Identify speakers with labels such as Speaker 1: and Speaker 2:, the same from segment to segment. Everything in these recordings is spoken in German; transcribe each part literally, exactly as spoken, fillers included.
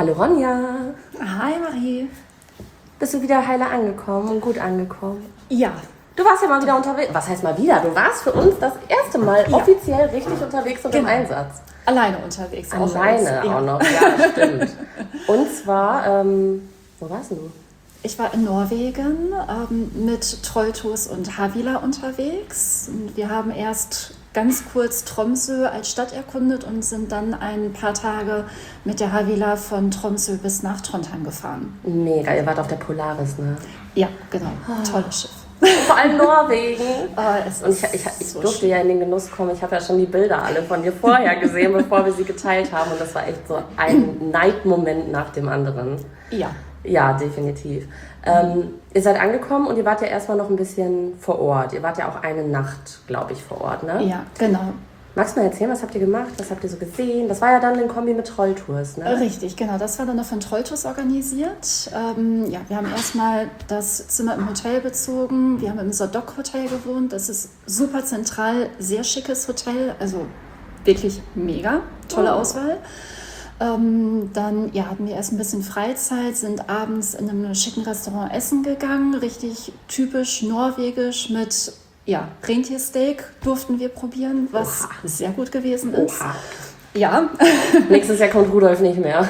Speaker 1: Hallo Ronja.
Speaker 2: Hi Marie.
Speaker 1: Bist du wieder heile angekommen und gut angekommen?
Speaker 2: Ja.
Speaker 1: Du warst ja mal wieder unterwegs. Was heißt mal wieder? Du warst für uns das erste Mal ja. offiziell richtig unterwegs und genau. im Einsatz.
Speaker 2: Alleine unterwegs.
Speaker 1: Alleine auch, auch noch, ja, stimmt. Und zwar, ähm, wo warst du?
Speaker 2: Ich war in Norwegen ähm, mit Trolltours und Havila unterwegs. Und wir haben erst ganz kurz Tromsø als Stadt erkundet und sind dann ein paar Tage mit der Havila von Tromsø bis nach Trondheim gefahren.
Speaker 1: Mega, ihr wart auf der Polaris, ne?
Speaker 2: Ja, genau. Oh. Tolles Schiff.
Speaker 1: Vor allem Norwegen.
Speaker 2: Oh, es
Speaker 1: und ich, ich, ich so durfte schön. ja in den Genuss kommen. Ich habe ja schon die Bilder alle von dir vorher gesehen, bevor wir sie geteilt haben. Und das war echt so ein Neidmoment nach dem anderen.
Speaker 2: Ja.
Speaker 1: Ja, definitiv. Ähm, ihr seid angekommen und ihr wart ja erstmal noch ein bisschen vor Ort. Ihr wart ja auch eine Nacht, glaube ich, vor Ort, ne?
Speaker 2: Ja, genau.
Speaker 1: Magst du mal erzählen, was habt ihr gemacht? Was habt ihr so gesehen? Das war ja dann ein Kombi mit Trolltours, ne?
Speaker 2: Richtig, genau. Das war dann noch von Trolltours organisiert. Ähm, ja, wir haben erstmal das Zimmer im Hotel bezogen. Wir haben im Sodok Hotel gewohnt. Das ist super zentral, sehr schickes Hotel. Also wirklich mega. Tolle oh. Auswahl. Ähm, dann ja, hatten wir erst ein bisschen Freizeit, sind abends in einem schicken Restaurant essen gegangen. Richtig typisch norwegisch mit... Ja, Rentiersteak durften wir probieren, was Oha. sehr gut gewesen ist.
Speaker 1: Oha.
Speaker 2: Ja.
Speaker 1: Nächstes Jahr kommt Rudolf nicht mehr.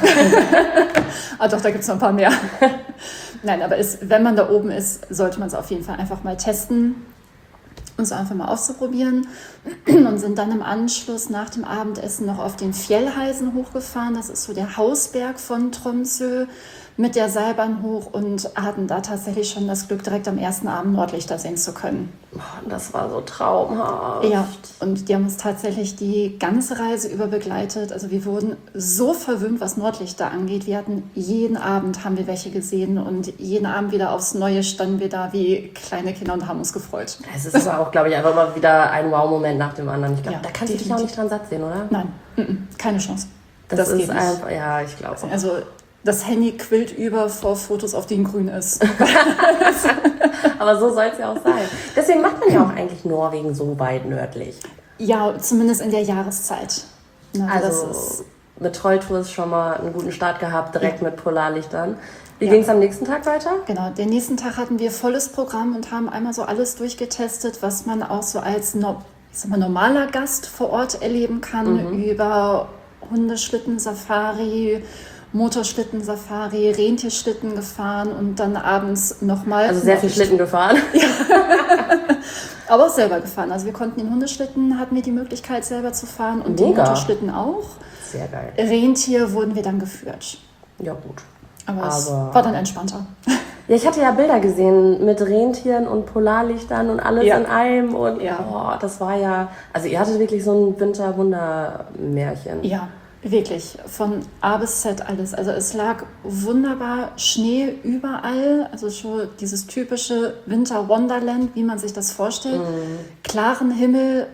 Speaker 2: Ah doch, da gibt es noch ein paar mehr. Nein, aber ist, wenn man da oben ist, sollte man es auf jeden Fall einfach mal testen, um es einfach mal auszuprobieren. Und sind dann im Anschluss nach dem Abendessen noch auf den Fjellheisen hochgefahren. Das ist so der Hausberg von Tromsø, mit der Seilbahn hoch und hatten da tatsächlich schon das Glück, direkt am ersten Abend Nordlichter sehen zu können.
Speaker 1: Das war so traumhaft.
Speaker 2: Ja, und die haben uns tatsächlich die ganze Reise über begleitet. Also wir wurden so verwöhnt, was Nordlichter angeht. Wir hatten jeden Abend haben wir welche gesehen und jeden Abend wieder aufs Neue standen wir da wie kleine Kinder und haben uns gefreut.
Speaker 1: Es ist aber auch, glaube ich, einfach mal wieder ein Wow-Moment nach dem anderen. Ich glaube,
Speaker 2: ja,
Speaker 1: da kannst definitiv. du dich auch nicht dran satt sehen, oder?
Speaker 2: Nein, m-m, keine Chance.
Speaker 1: Das, das ist einfach, ja, ich glaube.
Speaker 2: Also das Handy quillt über vor Fotos, auf denen grün ist.
Speaker 1: Aber so soll es ja auch sein. Deswegen macht man ja auch eigentlich Norwegen so weit nördlich.
Speaker 2: Ja, zumindest in der Jahreszeit.
Speaker 1: Na, also das ist mit Trolltours schon mal einen guten Start gehabt, direkt ja. mit Polarlichtern. Wie ja. ging es am nächsten Tag weiter?
Speaker 2: Genau, den nächsten Tag hatten wir volles Programm und haben einmal so alles durchgetestet, was man auch so als no- ich sag mal, normaler Gast vor Ort erleben kann. Mhm. Über Hundeschlitten, Safari, Motorschlitten-Safari, Rentierschlitten gefahren und dann abends nochmal...
Speaker 1: Also sehr viel Schlitten gefahren.
Speaker 2: Ja. Aber auch selber gefahren. Also wir konnten den Hundeschlitten, hatten wir die Möglichkeit selber zu fahren und Mega. den Motorschlitten auch.
Speaker 1: Sehr geil.
Speaker 2: Rentier wurden wir dann geführt.
Speaker 1: Ja gut.
Speaker 2: Aber, Aber es war dann entspannter.
Speaker 1: Ja, ich hatte ja Bilder gesehen mit Rentieren und Polarlichtern und alles
Speaker 2: ja.
Speaker 1: in einem. Und
Speaker 2: ja.
Speaker 1: oh, das war ja... Also ihr hattet wirklich so ein Winter-Wunder-Märchen.
Speaker 2: Ja. Wirklich, von A bis Z alles. Also es lag wunderbar Schnee überall, also schon dieses typische Winter-Wonderland, wie man sich das vorstellt. Mm. Klaren Himmel,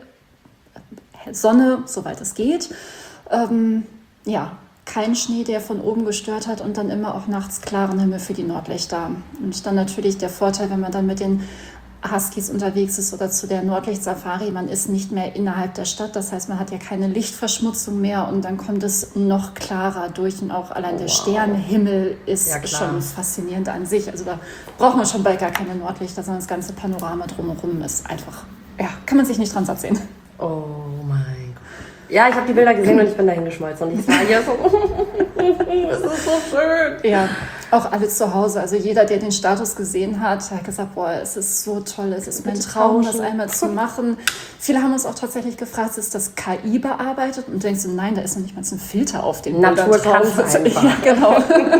Speaker 2: Sonne, soweit es geht. Ähm, ja, kein Schnee, der von oben gestört hat und dann immer auch nachts klaren Himmel für die Nordlichter. Und dann natürlich der Vorteil, wenn man dann mit den Huskies unterwegs ist oder zu der Nordlicht-Safari, man ist nicht mehr innerhalb der Stadt, das heißt, man hat ja keine Lichtverschmutzung mehr und dann kommt es noch klarer durch und auch allein der wow. Sternenhimmel ist ja, schon faszinierend an sich. Also da braucht man schon bald gar keine Nordlichter, sondern das ganze Panorama drumherum ist einfach, ja, kann man sich nicht dran satt sehen.
Speaker 1: Oh mein Gott. Ja, ich habe die Bilder gesehen und ich bin dahin geschmolzen und ich sage ja so, es ist so schön.
Speaker 2: Ja. Auch alle zu Hause, also jeder, der den Status gesehen hat, hat gesagt, boah, es ist so toll, es ist mein Traum, das einmal zu machen. Viele haben uns auch tatsächlich gefragt, ist das K I bearbeitet? Und du denkst so, nein, da ist noch nicht mal ein Filter auf den Bildern
Speaker 1: drauf. Natur kann es einfach.
Speaker 2: Ja, genau.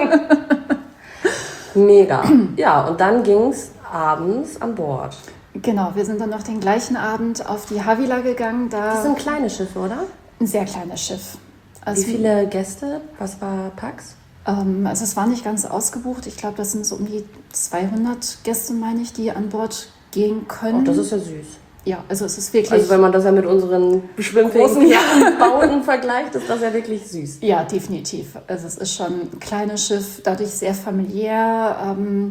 Speaker 1: Mega. Ja, und dann ging es abends an Bord.
Speaker 2: Genau, wir sind dann noch den gleichen Abend auf die Havila gegangen. Da
Speaker 1: das sind kleine Schiffe, oder?
Speaker 2: Ein sehr kleines Schiff.
Speaker 1: Also wie viele Gäste? Was war Pax?
Speaker 2: Also es war nicht ganz ausgebucht. Ich glaube, das sind so um die zweihundert Gäste, meine ich, die an Bord gehen können.
Speaker 1: Oh, das ist ja süß.
Speaker 2: Ja, also es ist wirklich...
Speaker 1: Also wenn man das ja mit unseren schwimmfähigen ja. Bauten vergleicht, ist das ja wirklich süß.
Speaker 2: Ja, definitiv. Also es ist schon ein kleines Schiff, dadurch sehr familiär. Ähm,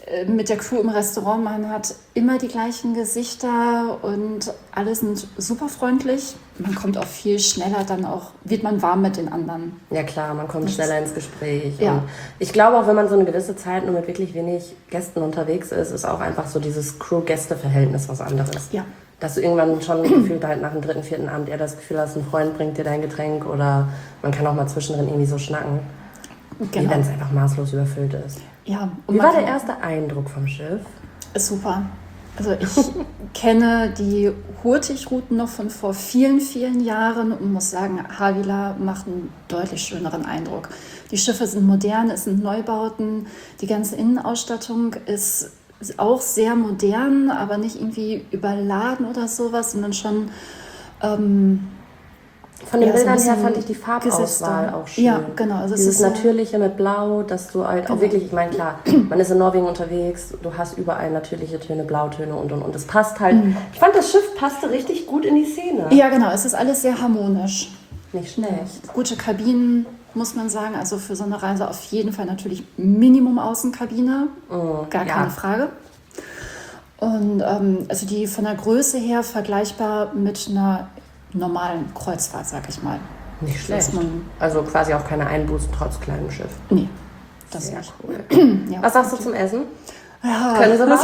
Speaker 2: mit der Crew im Restaurant, man hat immer die gleichen Gesichter und alle sind super freundlich. Man kommt auch viel schneller, dann auch wird man warm mit den anderen.
Speaker 1: Ja klar, man kommt
Speaker 2: Das
Speaker 1: schneller
Speaker 2: ist-
Speaker 1: ins Gespräch.
Speaker 2: Ja.
Speaker 1: Und ich glaube auch, wenn man so eine gewisse Zeit nur mit wirklich wenig Gästen unterwegs ist, ist auch einfach so dieses Crew-Gäste-Verhältnis was anderes.
Speaker 2: Ja.
Speaker 1: Dass du irgendwann schon gefühlt halt nach dem dritten, vierten Abend eher das Gefühl hast, ein Freund bringt dir dein Getränk oder man kann auch mal zwischendrin irgendwie so schnacken, wie
Speaker 2: Genau.
Speaker 1: wenn es einfach maßlos überfüllt ist.
Speaker 2: Ja, und
Speaker 1: Wie
Speaker 2: man
Speaker 1: war der
Speaker 2: kann-
Speaker 1: erste Eindruck vom Schiff?
Speaker 2: Ist super. Also ich kenne die Hurtigruten noch von vor vielen, vielen Jahren und muss sagen, Havila macht einen deutlich schöneren Eindruck. Die Schiffe sind modern, es sind Neubauten, die ganze Innenausstattung ist auch sehr modern, aber nicht irgendwie überladen oder sowas, sondern schon ähm,
Speaker 1: Von den
Speaker 2: Ja, so ein
Speaker 1: Bildern her
Speaker 2: bisschen
Speaker 1: fand ich die Farbauswahl
Speaker 2: Gesichter.
Speaker 1: auch schön.
Speaker 2: Ja, genau. Also es
Speaker 1: Dieses
Speaker 2: ist sehr-
Speaker 1: Natürliche mit Blau, dass du halt auch
Speaker 2: Genau.
Speaker 1: wirklich, ich meine, klar, man ist in Norwegen unterwegs, du hast überall natürliche Töne, Blautöne und und und. Es passt halt. Ich fand, das Schiff passte richtig gut in die Szene.
Speaker 2: Ja, genau, es ist alles sehr harmonisch.
Speaker 1: Nicht schlecht.
Speaker 2: Gute Kabinen, muss man sagen. Also für so eine Reise auf jeden Fall natürlich Minimum Außenkabine. Gar
Speaker 1: ja.
Speaker 2: keine Frage. Und ähm, also die von der Größe her vergleichbar mit einer normalen Kreuzfahrt, sag ich mal.
Speaker 1: Nicht
Speaker 2: Dass
Speaker 1: schlecht.
Speaker 2: man,
Speaker 1: Also quasi auch keine Einbußen trotz kleinem Schiff.
Speaker 2: nee, das
Speaker 1: Sehr
Speaker 2: nicht.
Speaker 1: cool.
Speaker 2: Ja.
Speaker 1: Was sagst du zum Essen?
Speaker 2: Ja,
Speaker 1: Können sie was?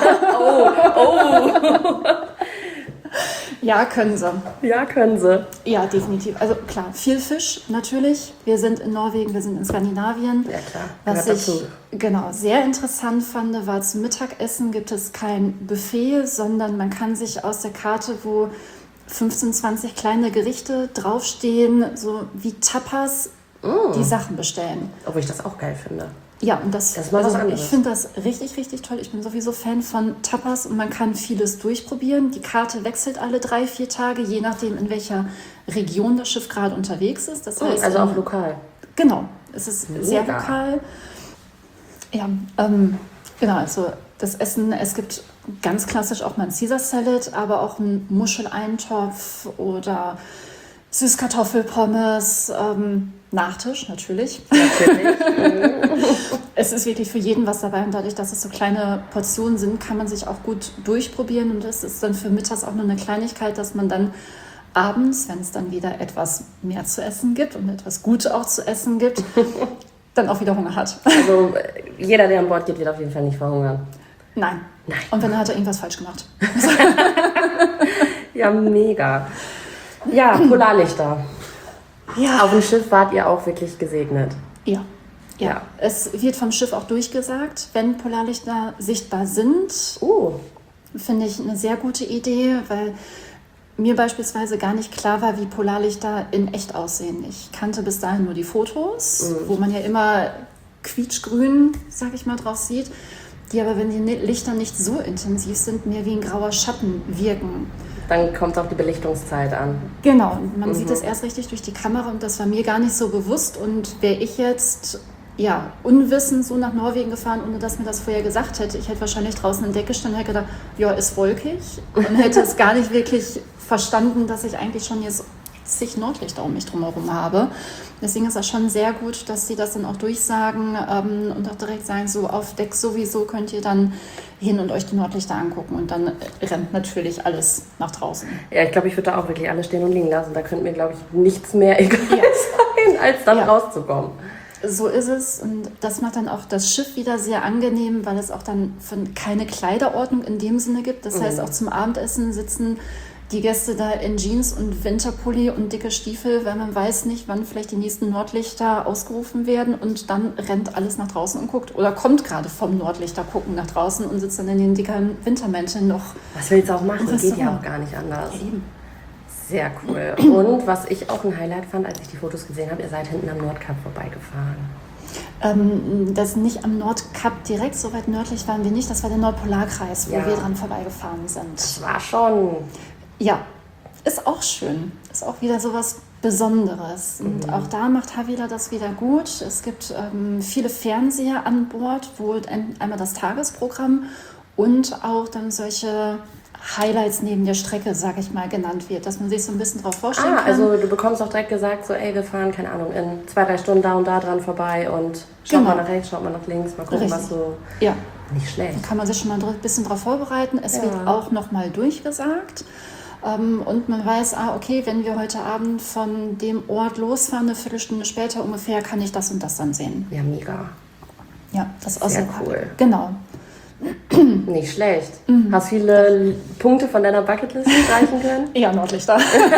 Speaker 2: ja, können sie.
Speaker 1: Ja, können sie.
Speaker 2: Ja, definitiv. Also klar, viel Fisch natürlich. Wir sind in Norwegen, wir sind in Skandinavien.
Speaker 1: Ja klar,
Speaker 2: Was
Speaker 1: gehört
Speaker 2: ich
Speaker 1: dazu.
Speaker 2: genau sehr interessant fand, war zum Mittagessen gibt es kein Buffet, sondern man kann sich aus der Karte, wo fünfzehn, zwanzig kleine Gerichte draufstehen, so wie Tapas, die Sachen bestellen.
Speaker 1: Obwohl ich das auch geil finde.
Speaker 2: Ja, und das,
Speaker 1: Das ist mal was
Speaker 2: also
Speaker 1: anderes.
Speaker 2: ich finde das richtig, richtig toll. Ich bin sowieso Fan von Tapas und man kann vieles durchprobieren. Die Karte wechselt alle drei, vier Tage, je nachdem, in welcher Region das Schiff gerade unterwegs ist. Das heißt,
Speaker 1: Also
Speaker 2: in-
Speaker 1: auch lokal.
Speaker 2: Genau, es ist sehr
Speaker 1: Mega.
Speaker 2: lokal. Ja, ähm, genau, also das Essen, es gibt ganz klassisch auch mal ein Caesar Salad, aber auch einen Muscheleintopf oder Süßkartoffelpommes, ähm, Nachtisch natürlich.
Speaker 1: Natürlich.
Speaker 2: Es ist wirklich für jeden was dabei und dadurch, dass es so kleine Portionen sind, kann man sich auch gut durchprobieren und das ist dann für mittags auch nur eine Kleinigkeit, dass man dann abends, wenn es dann wieder etwas mehr zu essen gibt und etwas gut auch zu essen gibt, dann auch wieder Hunger hat.
Speaker 1: Also äh, jeder, der an Bord geht, wird auf jeden Fall nicht verhungern.
Speaker 2: Nein.
Speaker 1: Nein.
Speaker 2: Und wenn, dann hat er irgendwas falsch gemacht.
Speaker 1: Ja, mega. Ja, Polarlichter.
Speaker 2: Ja.
Speaker 1: Auf dem Schiff wart ihr auch wirklich gesegnet.
Speaker 2: Ja. Ja.
Speaker 1: Ja.
Speaker 2: Es wird vom Schiff auch durchgesagt, wenn Polarlichter sichtbar sind,
Speaker 1: Uh,
Speaker 2: finde ich eine sehr gute Idee, weil mir beispielsweise gar nicht klar war, wie Polarlichter in echt aussehen. Ich kannte bis dahin nur die Fotos, wo man ja immer quietschgrün, sag ich mal, drauf sieht, die aber, wenn die Ni- Lichter nicht so intensiv sind, mehr wie ein grauer Schatten wirken.
Speaker 1: dann kommt es auf die Belichtungszeit an.
Speaker 2: Genau, und man sieht das erst richtig durch die Kamera und das war mir gar nicht so bewusst. Und wäre ich jetzt ja, unwissend so nach Norwegen gefahren, ohne dass mir das vorher gesagt hätte, ich hätte wahrscheinlich draußen in Deck gestanden und hätte gedacht, ja, ist wolkig und hätte es gar nicht wirklich verstanden, dass ich eigentlich schon jetzt zig Nordlichter um mich drumherum habe. Deswegen ist das schon sehr gut, dass sie das dann auch durchsagen ähm, und auch direkt sagen, so auf Deck sowieso könnt ihr dann hin und euch die Nordlichter angucken und dann rennt natürlich alles nach draußen.
Speaker 1: Ja, ich glaube, ich würde da auch wirklich alles stehen und liegen lassen. Da könnte mir, glaube ich, nichts mehr egal sein, als dann
Speaker 2: Ja.
Speaker 1: rauszukommen.
Speaker 2: So ist es und das macht dann auch das Schiff wieder sehr angenehm, weil es auch dann von keine Kleiderordnung in dem Sinne gibt. Das heißt, auch zum Abendessen sitzen die Gäste da in Jeans und Winterpulli und dicke Stiefel, weil man weiß nicht, wann vielleicht die nächsten Nordlichter ausgerufen werden und dann rennt alles nach draußen und guckt oder kommt gerade vom Nordlichter gucken nach draußen und sitzt dann in den dicken Wintermänteln noch.
Speaker 1: Was willst du auch machen?
Speaker 2: Das
Speaker 1: Geht
Speaker 2: ist
Speaker 1: ja
Speaker 2: so.
Speaker 1: auch gar nicht anders.
Speaker 2: Eben.
Speaker 1: Sehr cool. Und was ich auch ein Highlight fand, als ich die Fotos gesehen habe, ihr seid hinten am Nordkap vorbeigefahren.
Speaker 2: Ähm, das nicht am Nordkap direkt, so weit nördlich waren wir nicht, das war der Nordpolarkreis, wo
Speaker 1: Ja.
Speaker 2: wir dran vorbeigefahren sind.
Speaker 1: Das war schon...
Speaker 2: Ja, ist auch schön. Ist auch wieder so was Besonderes. Und auch da macht Havila das wieder gut. Es gibt ähm, viele Fernseher an Bord, wo ein, einmal das Tagesprogramm und auch dann solche Highlights neben der Strecke, sage ich mal, genannt wird, dass man sich so ein bisschen drauf vorstellen
Speaker 1: Ah,
Speaker 2: kann.
Speaker 1: also du bekommst auch direkt gesagt, so ey, wir fahren, keine Ahnung, in zwei, drei Stunden da und da dran vorbei und schaut
Speaker 2: Genau.
Speaker 1: mal nach rechts, schaut mal nach links, mal gucken,
Speaker 2: Richtig.
Speaker 1: was so...
Speaker 2: Ja,
Speaker 1: Nicht schlecht.
Speaker 2: Da kann man sich schon mal ein bisschen darauf vorbereiten. Es
Speaker 1: Ja.
Speaker 2: wird auch nochmal durchgesagt. Ähm, und man weiß, ah, okay, wenn wir heute Abend von dem Ort losfahren, eine Viertelstunde später ungefähr, kann ich das und das dann sehen.
Speaker 1: Ja, mega.
Speaker 2: Ja, das ist auch
Speaker 1: Sehr
Speaker 2: sehr
Speaker 1: cool.
Speaker 2: Genau.
Speaker 1: Nicht schlecht. Hast viele Punkte von deiner Bucketlist streichen können?
Speaker 2: Eher Nordlichter.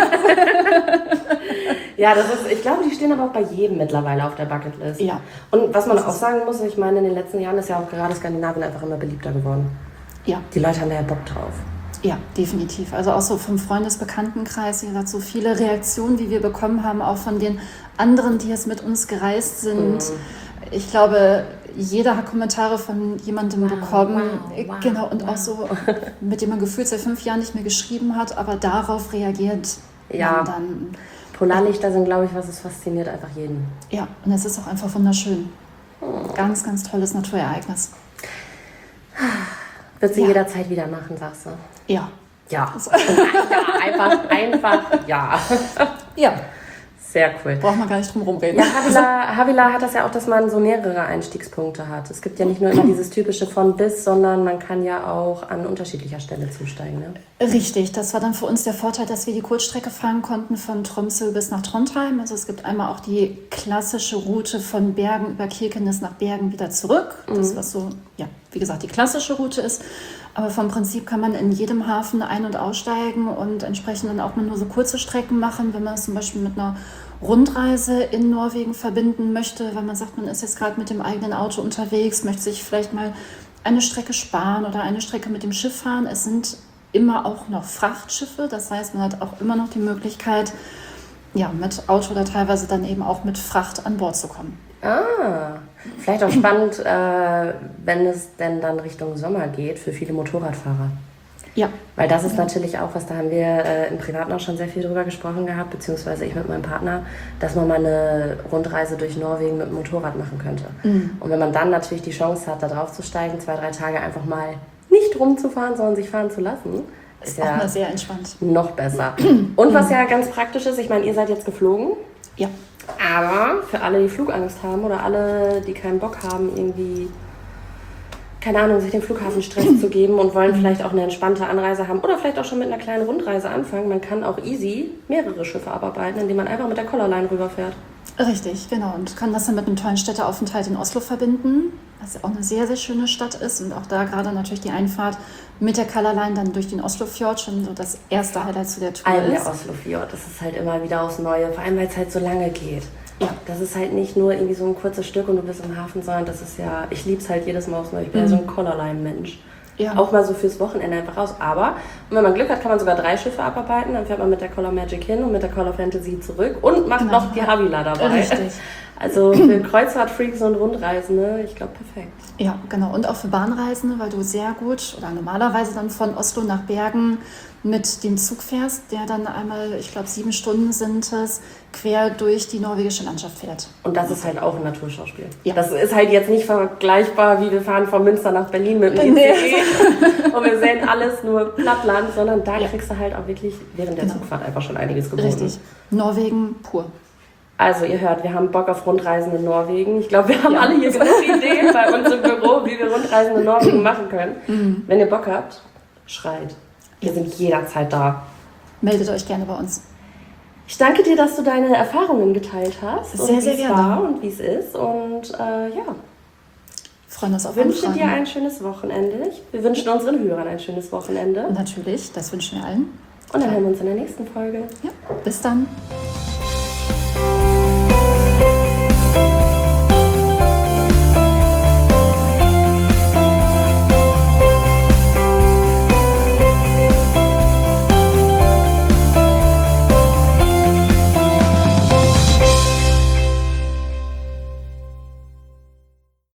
Speaker 1: Ja, das ist, ich glaube, die stehen aber auch bei jedem mittlerweile auf der Bucketlist.
Speaker 2: Ja.
Speaker 1: Und was man auch sagen muss, ich meine, in den letzten Jahren ist ja auch gerade Skandinavien einfach immer beliebter geworden.
Speaker 2: Ja.
Speaker 1: Die Leute haben da ja Bock drauf.
Speaker 2: Ja, definitiv. Also auch so vom Freundesbekanntenkreis, wie gesagt, so viele Reaktionen, die wir bekommen haben, auch von den anderen, die jetzt mit uns gereist sind. Mhm. Ich glaube, jeder hat Kommentare von jemandem wow, bekommen. Wow, wow, genau, und wow. auch so, mit dem man gefühlt seit fünf Jahren nicht mehr geschrieben hat, aber darauf reagiert
Speaker 1: ja.
Speaker 2: man dann.
Speaker 1: Polarlichter sind, glaube ich, was es fasziniert einfach jeden.
Speaker 2: Ja, und es ist auch einfach wunderschön. Oh. Ganz, ganz tolles Naturereignis.
Speaker 1: Wird sie
Speaker 2: ja.
Speaker 1: jederzeit wieder machen, sagst du?
Speaker 2: Ja.
Speaker 1: Ja. ja einfach, einfach ja.
Speaker 2: Ja.
Speaker 1: Sehr cool.
Speaker 2: Braucht man gar nicht drum rumreden.
Speaker 1: Ja, Havila, Havila hat das ja auch, dass man so mehrere Einstiegspunkte hat. Es gibt ja nicht nur immer dieses typische von bis, sondern man kann ja auch an unterschiedlicher Stelle zusteigen. Ne?
Speaker 2: Richtig, das war dann für uns der Vorteil, dass wir die Kurzstrecke fahren konnten von Tromsø bis nach Trondheim. Also es gibt einmal auch die klassische Route von Bergen über Kirkenes nach Bergen wieder zurück. Das, mhm. was so, ja, wie gesagt, die klassische Route ist. Aber vom Prinzip kann man in jedem Hafen ein- und aussteigen und entsprechend dann auch nur so kurze Strecken machen, wenn man es zum Beispiel mit einer Rundreise in Norwegen verbinden möchte, weil man sagt, man ist jetzt gerade mit dem eigenen Auto unterwegs, möchte sich vielleicht mal eine Strecke sparen oder eine Strecke mit dem Schiff fahren. Es sind immer auch noch Frachtschiffe, das heißt, man hat auch immer noch die Möglichkeit, ja, mit Auto oder teilweise dann eben auch mit Fracht an Bord zu kommen.
Speaker 1: Ah, vielleicht auch spannend, äh, wenn es denn dann Richtung Sommer geht, für viele Motorradfahrer.
Speaker 2: Ja.
Speaker 1: Weil das ist natürlich auch was, da haben wir äh, im Privaten auch schon sehr viel drüber gesprochen gehabt, beziehungsweise ich mit meinem Partner, dass man mal eine Rundreise durch Norwegen mit dem Motorrad machen könnte. Mhm. Und wenn man dann natürlich die Chance hat, da drauf zu steigen, zwei, drei Tage einfach mal nicht rumzufahren, sondern sich fahren zu lassen, ist,
Speaker 2: ist auch
Speaker 1: ja
Speaker 2: mal sehr entspannt.
Speaker 1: Noch besser. Und was ja ganz praktisch ist, ich meine, ihr seid jetzt geflogen.
Speaker 2: Ja.
Speaker 1: Aber für alle, die Flugangst haben oder alle, die keinen Bock haben, irgendwie, keine Ahnung, sich den Flughafen Stress zu geben und wollen vielleicht auch eine entspannte Anreise haben oder vielleicht auch schon mit einer kleinen Rundreise anfangen. Man kann auch easy mehrere Schiffe abarbeiten, indem man einfach mit der Color Line rüberfährt.
Speaker 2: Richtig, genau. Und kann das dann mit einem tollen Städteaufenthalt in Oslo verbinden, was ja auch eine sehr, sehr schöne Stadt ist. Und auch da gerade natürlich die Einfahrt mit der Color Line dann durch den Oslofjord schon so das erste Highlight zu der Tour
Speaker 1: Allem
Speaker 2: ist.
Speaker 1: Der Oslofjord, das ist halt immer wieder aufs Neue, vor allem weil es halt so lange geht.
Speaker 2: Ja.
Speaker 1: Das ist halt nicht nur irgendwie so ein kurzes Stück und du bist im Hafen, sondern das ist ja, ich liebe es halt jedes Mal aufs Neue. Ich bin mhm. ja so ein Colorline-Mensch.
Speaker 2: Ja.
Speaker 1: Auch mal so fürs Wochenende einfach raus. Aber wenn man Glück hat, kann man sogar drei Schiffe abarbeiten. Dann fährt man mit der Color Magic hin und mit der Color Fantasy zurück und macht genau. noch die Havila dabei.
Speaker 2: Richtig.
Speaker 1: Also für Kreuzfahrtfreaks und Rundreisende, ich glaube, perfekt.
Speaker 2: Ja, genau. Und auch für Bahnreisende, weil du sehr gut oder normalerweise dann von Oslo nach Bergen mit dem Zug fährst, der dann einmal, ich glaube, sieben Stunden sind es, quer durch die norwegische Landschaft fährt.
Speaker 1: Und das ist halt auch ein Naturschauspiel.
Speaker 2: Ja.
Speaker 1: Das ist halt jetzt nicht vergleichbar, wie wir fahren von Münster nach Berlin mit dem
Speaker 2: nee.
Speaker 1: I C E und wir sehen alles nur Plattland, sondern da ja. kriegst du halt auch wirklich während der genau. Zugfahrt einfach schon einiges geboten.
Speaker 2: Richtig. Norwegen pur.
Speaker 1: Also ihr hört, wir haben Bock auf Rundreisen in Norwegen. Ich glaube, wir haben
Speaker 2: ja.
Speaker 1: alle hier genug Ideen bei uns im Büro, wie wir Rundreisen in Norwegen machen können. Mhm. Wenn ihr Bock habt, schreit. Wir ja. sind jederzeit da.
Speaker 2: Meldet euch gerne bei uns.
Speaker 1: Ich danke dir, dass du deine Erfahrungen geteilt hast.
Speaker 2: Sehr,
Speaker 1: und
Speaker 2: sehr gerne.
Speaker 1: War und wie es ist. Und äh, ja,
Speaker 2: freuen uns auf
Speaker 1: Ich wünsche dir ein schönes Wochenende. Wir wünschen unseren Hörern ein schönes Wochenende.
Speaker 2: Natürlich, das wünschen wir allen.
Speaker 1: Und dann hören wir uns in der nächsten Folge.
Speaker 2: Ja, bis dann.